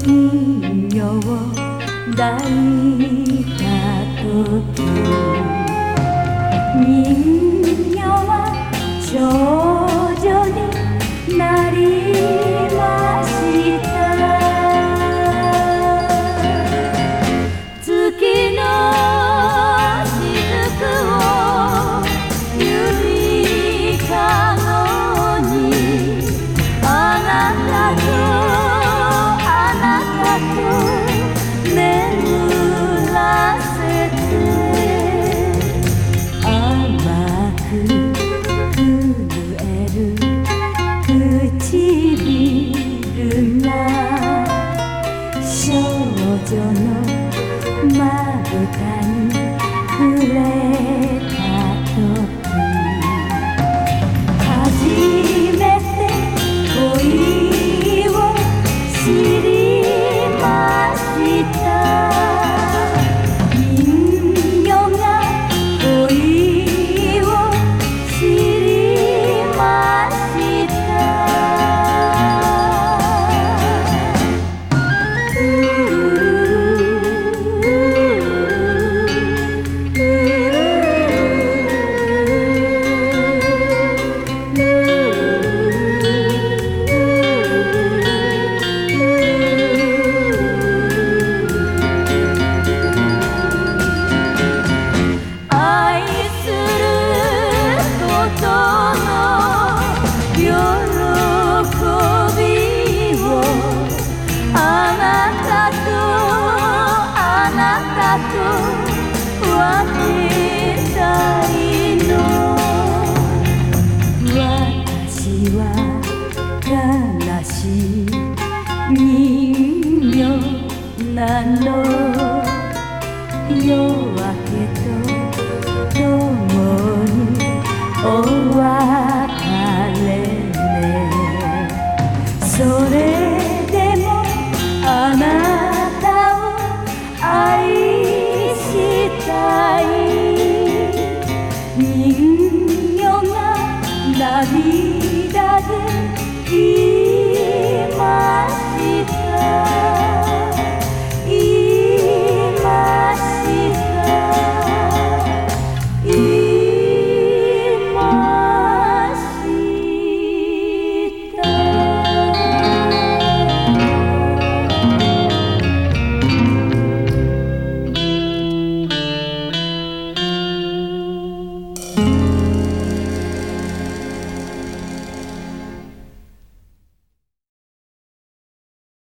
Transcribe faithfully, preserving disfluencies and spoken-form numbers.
人形を抱いた時、人形は少女になりました。月の雫を指かごに、あなたとあなたと眠らせて、甘く震える唇が少女のまぶたに触れた時、初めて恋を知りました。人形が恋を知りました。私は悲しい人形なの。